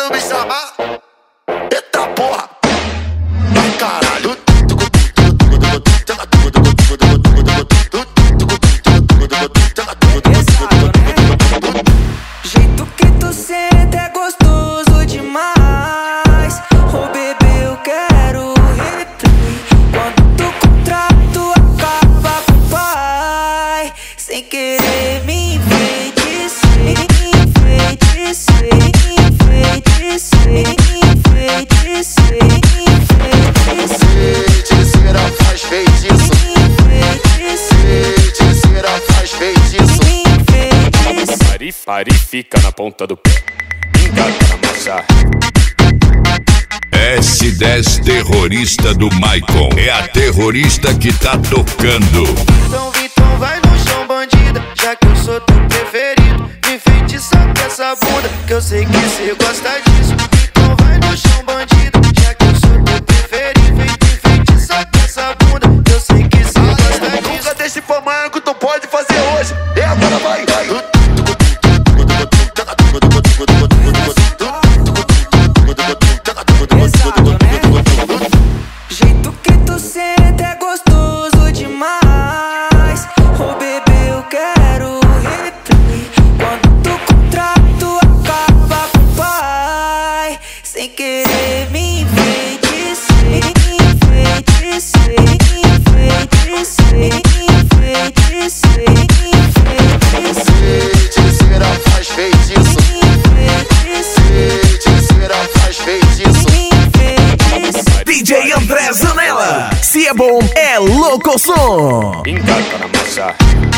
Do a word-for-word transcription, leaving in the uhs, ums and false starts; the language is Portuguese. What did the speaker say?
quando me chamar, eita porra, ai caralho. Jeito que tu senta é gostoso demais. Oh bebê, eu quero replay. Quando tu contrato acaba com o pai, sem querer me enfeitiçei, enfeitiçei, enfeitiçei, enfeitiçei, enfeitiçei. Feiticeira faz feitiço, feiticeira faz feitiço. Pare, pare, fica na ponta do pé, engata na marcha. S dez terrorista do Maicon. É a terrorista que tá tocando. Então Vitão vai no chão, bandida, já que eu sou teu preferido. Me enfeitiça com essa bunda, que eu sei que cê gosta disso. Então vai no chão, bandida, já que eu sou teu preferido. Me enfeitiça com essa bunda, que eu sei que cê gosta disso. Nunca deixe pra amanhã que tu pode fazer hoje. E agora vai, vai. Jeito que tu senta é gostoso demais. Oh bebê, eu quero replay. Quando tu contrato acaba com o pai, sem querer me enfeitiçei, enfeitiçei, enfeitiçei, enfeitiçei, enfeitiçei. Feiticeira faz feitiço, feiticeira faz feitiço. D J André Zanella, se é bom, é louco som. Engata na marcha.